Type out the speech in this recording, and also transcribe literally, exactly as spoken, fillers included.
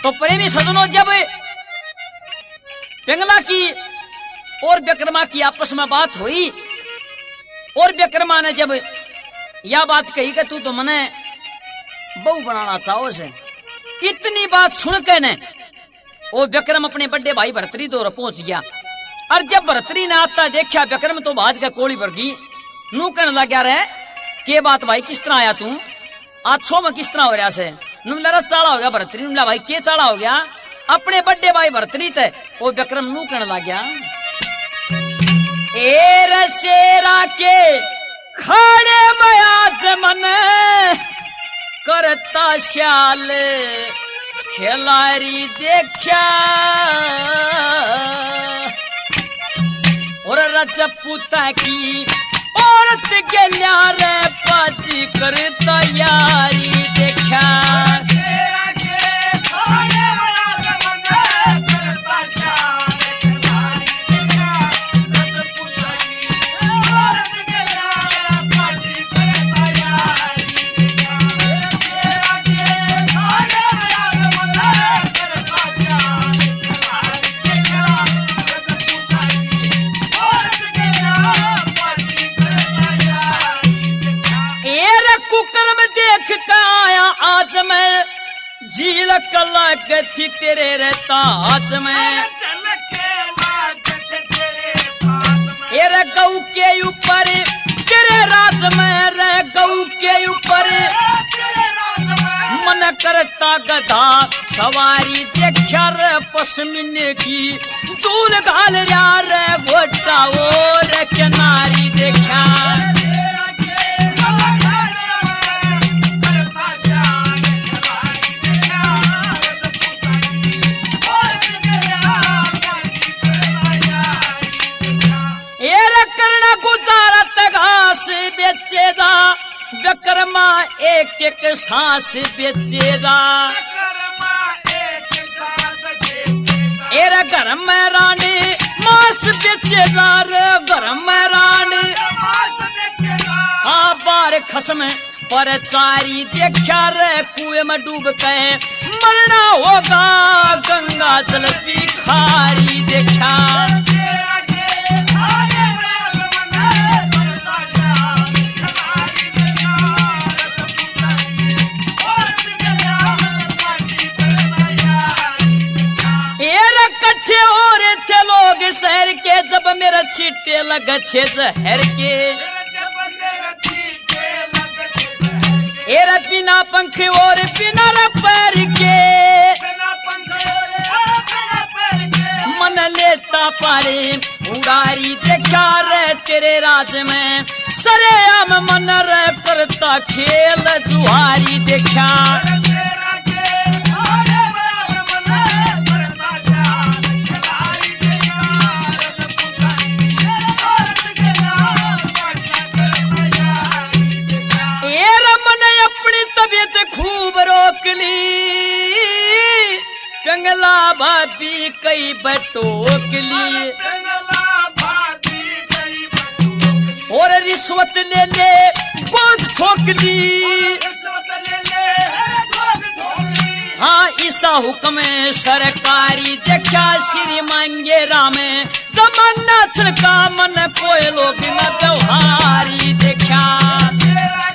तो प्रेमी सजनों, जब पिंगला की और विक्रमा की आपस में बात हुई और विक्रमा ने जब यह बात कही कि तू तो मने बहू बनाना चाहो से, इतनी बात सुन के ने वो विक्रम अपने बड़े भाई भरतरी दौर पहुंच गया। और जब भरतरी ने आता देखा विक्रम तो भाज के कोड़ी भर गई। नू कहने लग गया रहे के बात भाई किस तरह आया तू आज छो में किस तरह हो रहा से? नुमला चाड़ा हो गया भरतरी। नुमला भाई के चाड़ा हो गया? अपने बड़े भाई भरतरी थे। वो विक्रम नू कहने लग गया ए रसेरा के खाड़े में आज मन करता श्याल खिलाड़ी देखा और रजपूता की औरत गलिया रे पाची करता यारी देखा। झील कला गथी तेरे रहता हाथ में रे गऊ के ऊपर तेरे राज में रे गऊ के ऊपर मन करता गधा सवारी देखा रे पश्मीने की चूल घाल रहा रे घोटा और किनारी देखा। बेचेदा विक्रमा एक एक सांस बेचेदा एरे घर में रानी मांस बेचेदा रे घर में रानी हाँ बार खसम पर चारी देखा रे कुएं में डूब के मरना होगा गंगा जल भिखारी देखा। शहर के जब मेरा छिट्टे लगा छे जहर के एरा बिना पंख और बिना पैर के मन लेता पारे उड़ारी देखा रे तेरे राज में सरे आम मन रे करता खेल जुहारी देखा। खूब रोक ली पिंगला भाभी कई बटोक ली और रिश्वत ले ले गोद ठोक ली। हाँ ईसा हुक्म सरकारी देखा श्री मांगे राम जमाना छिड़का मन कोई लोग न व्यवहारी देखा।